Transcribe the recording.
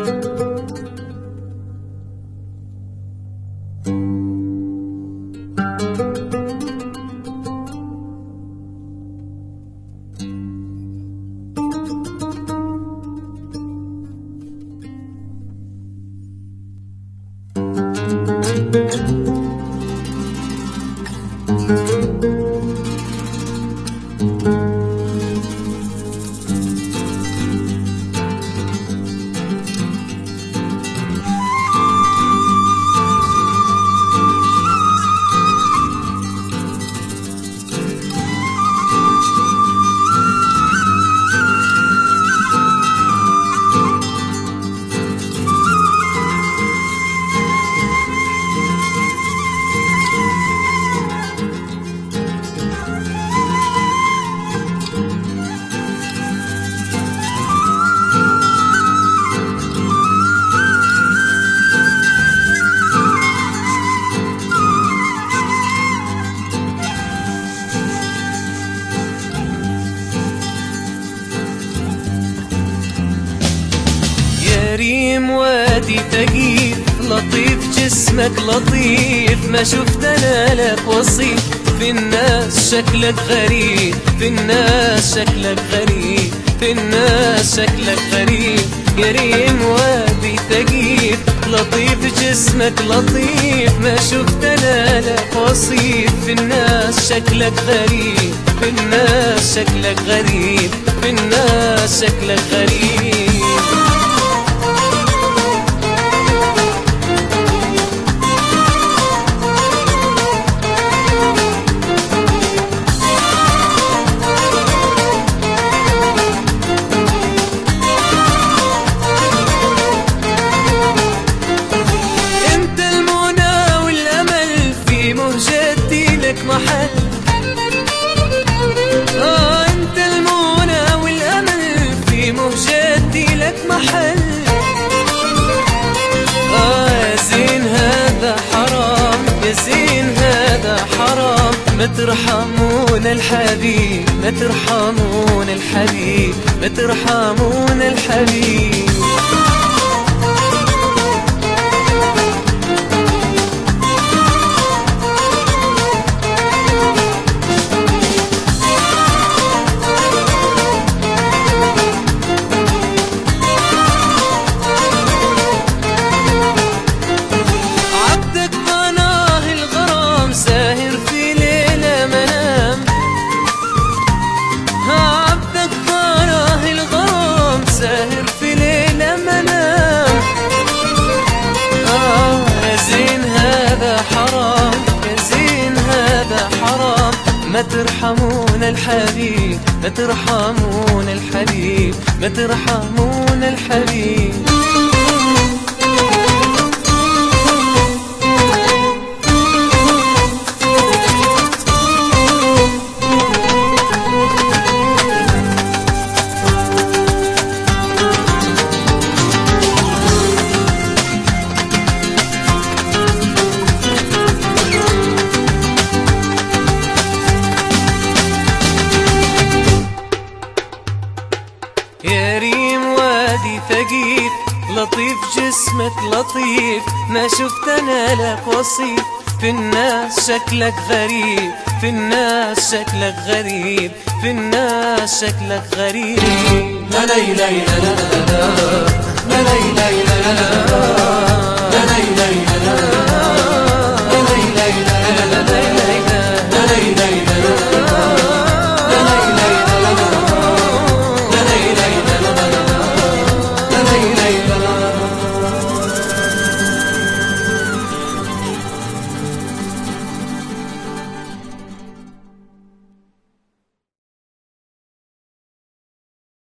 كريم وادي ثقيل لطيف جسمك لطيف، ما شفت انا لك وصيف، في الناس شكلك غريب، في الناس شكلك غريب، في الناس شكلك غريب. يا ريم وادي ثقيل لطيف جسمك لطيف، ما شفت انا لك وصيف، في الناس شكلك غريب، في الناس شكلك غريب، في الناس شكلك غريب. محل انت المنى والامل في مهجتي لك محل. يا زين هذا حرام، يا زين هذا حرام، ما ترحمون الحبيب، ما ترحمون الحبيب، ما ترحمون الحبيب. ما ترحمون الحبيب، ما ترحمون الحبيب، ما ترحمون الحبيب. يا ريم وادي ثقيف لطيف جسمك لطيف، ما شفت انا لك وصيف، في الناس شكلك غريب، في الناس شكلك غريب، في الناس شكلك غريب. لا لا لا لا لا لا لا لا لا لا لا.